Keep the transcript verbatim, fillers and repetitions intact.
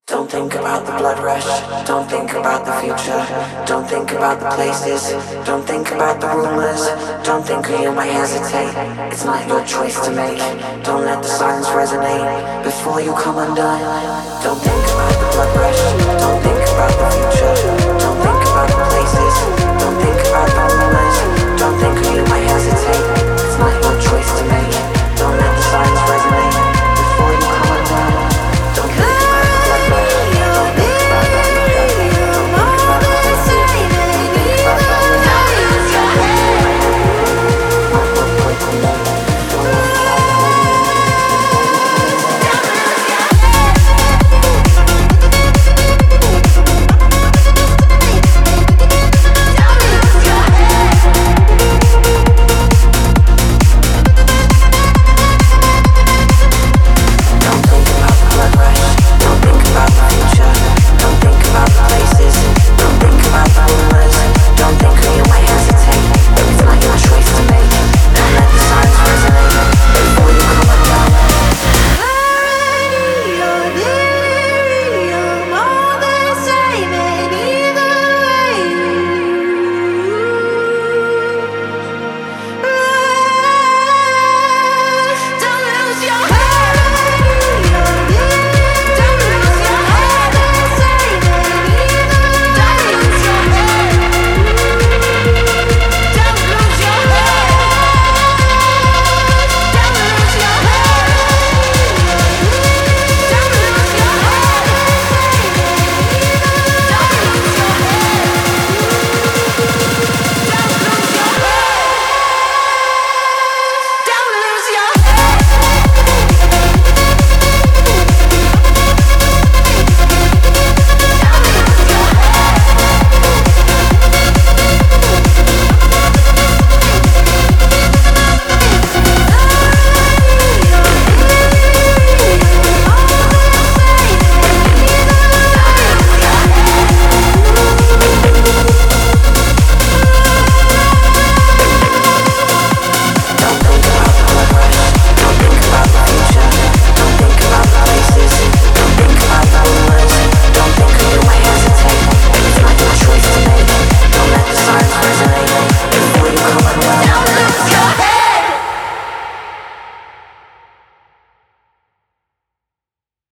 Don't think about the blood rush, don't think about the future, don't think about the places, don't think about the rumors, don't think you might hesitate, it's not your choice to make, don't let the silence resonate, before you come undone, don't think about the blood rush.